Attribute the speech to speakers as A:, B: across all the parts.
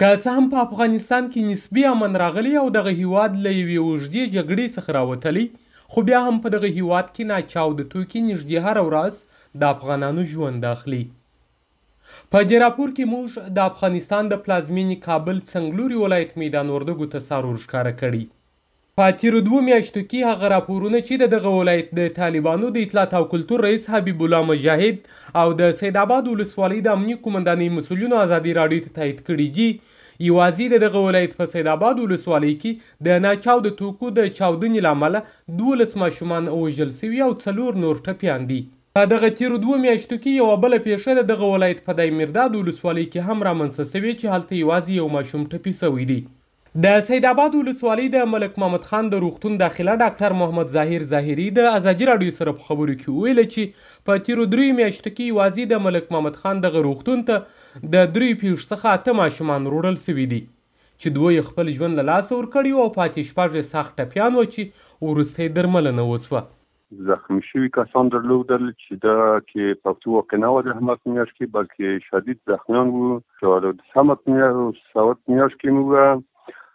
A: که څه هم په افغانستان کې نسبي امن راغلی او دغه هیواد له یوې اوږدې جګړې څخه راوتلی، خو بیا هم په دغه هیواد کې ناچاوده توکي نږدې هره ورځ د افغانانو ژوند اخلي. په دې راپور کې موږ د افغانستان د پلازمینې کابل څنګلوري ولایت میدان وردګو ته څارور ښکاره کړي. په تیرو 2 میاشتو کې هغه راپورونه چې د دغه ولایت د طالبانو د اطلاعات او کلتور رئیس حبیب الله مجاهد او د سید آباد ولسوالۍ د امنیه قومندانۍ مسؤلینو ازادي راډیو ته تایید کړي دي، یوازې د دغه ولایت په سید آباد ولسوالۍ کې د ناچاوده توکو د چاودنې له امله 12 ماشومان وژل سوي او 4 نور ټپیان دي. په دغه تیرو 2 میاشتو کې یوه بله پیښه د دغه ولایت په دایمیرداد ولسوالۍ کې هم رامنځته سوې چې هلته یوازې یو ماشوم ټپي سوی دی. د سید آباد ولسوالۍ د ملک محمد خان د روغتون داخله ډاکټر محمد ظاهر ظاهري د ازادي راډیو سره په خبرو کې وویله چې په تیرو 3 میاشتو کې یوازې د ملک محمد خان دغه روغتون ته د 3 پیښو څخه 8 ماشومان وروړل سوي دي چې 2 یې خپل ژوند له لاسه ورکړي او پاتې 6 یې سخت ټپیان وو چې وروسته یې درملنه وسوه.
B: زخمی شوي کسان درلودل چې دا کې پښتو واقع نه وه د همت میاشت کې، بلکې شدید زخمیان وو چې د سمت میاشت کې موږ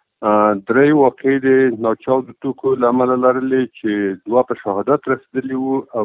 B: 3 واقعې د ناچاودو توکو له امله لرلې چې 2 په شهادت رسېدلي وو او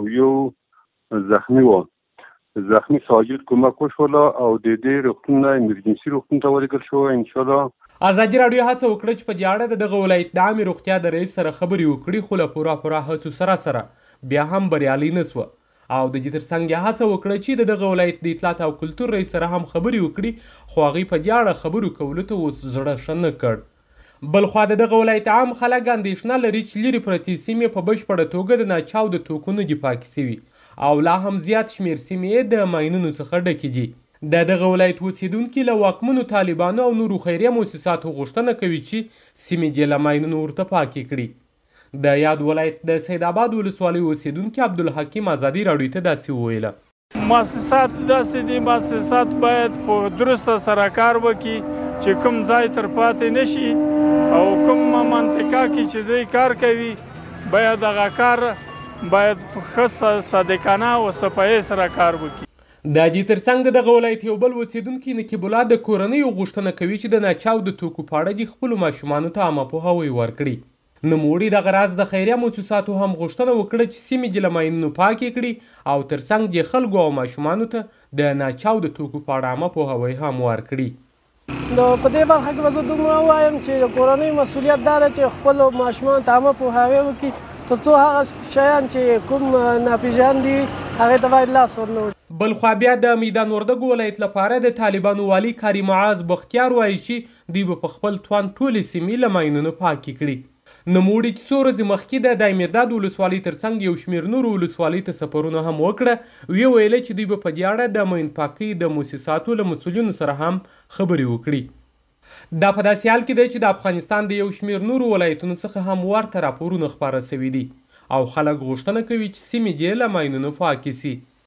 B: یو زخمی وو. زخمی ساجد کومک وشوله او د دې روغتون نه ایمرجنسي روغتون ته ولېږل شو. انشاءالله
A: ازادي راډیو هڅه وکړه چې په دې اړه د دغه ولایت د عامې روغتیا د رئیس سره خبرې وکړي، خو له پوره هڅو سره بیا هم بریالۍ نه سوه او د دې ترڅنګ یې هڅه وکړه چې د دغه ولایت د اطلاعات او کلتور رئیس سره هم خبرې وکړي، خو هغوی په دې اړه خبرو کولو ته اوس زړه ښه نه کړ. بلخوا د دغه ولایت عام خلک اندېښنه لري چې لرې پرتې سیمې په بشپړه توګه د ناچاوده توکو نه دي پاکې سوي او لا هم زیات شمېر سیمې د ماینونو څخه ډکې دي. د دغه ولایت اوسیدونکي له واکمنو طالبانو او نورو خیریه مؤسساتو غوښتنه کوي چې سیمې دې له ماینونو ورته پاکې کړي. د یاد ولایت د سید آباد ولسوالۍ اوسیدونکي عبدالحکیم ازادي راډیو ته داسې وویله:
C: مؤسسات داسې دي، مؤسسات باید په درسته سره کار وکړي چې کوم ځای تر پاتې نشي او کوم منطقه کې چې دوی کار کوي باید هغه کار باید په ښه صادقانه او صفایي سره کار وکړي.
A: د دې ترڅنګ د دغه ولایت یو بل اوسیدونکي نقیب الله د کورنیو غوښتنه کوي چې د ناچاوده توکو په اړه د خپلو ماشومانو ته عامه پوهاوی ورکړي. نوموړي دغه راز د خیریه مؤسساتو هم غوښتنه وکړه چې سیمې دې له ماینونو پاکې کړي او ترڅنګ د خلکو او ماشومانو ته د ناچاوده توکو په اړه عامه پوهاوی هم ورکړي.
D: په دې برخه کې به زه دومره ووایم چې د کورنۍ مسؤلیت دا ده چې خپلو ماشومانو ته عامه پوهاوی وکړي تر څو هغه شیان چې کوم ناپېژاند دي هغې ته باید لاس ورنه وړي.
A: بلخوا بیا د میدان وردګو ولایت لپاره د طالبانو والي کاري معاذ بختیار وایي چې دوی به په خپل توان ټولې سیمې له ماینونو پاکې کړي. نوموړي چې څو ورځې مخکې د دایمیرداد ولسوالۍ ترڅنګ یو شمېر نورو ولسوالۍ ته سفرونه هم وکړه، ویې ویله چې دوی به په دې اړه د ماین پاکۍ د مؤسساتو له مسؤلینو سره هم خبرې وکړي. دا په داسې حال کې دی چې د افغانستان د یو شمېر نورو ولایتونو څخه هم ورته راپورونه خپاره سوي دي او خلک غوښتنه کوي چې سیمې دې له ماینونو پاکې سي.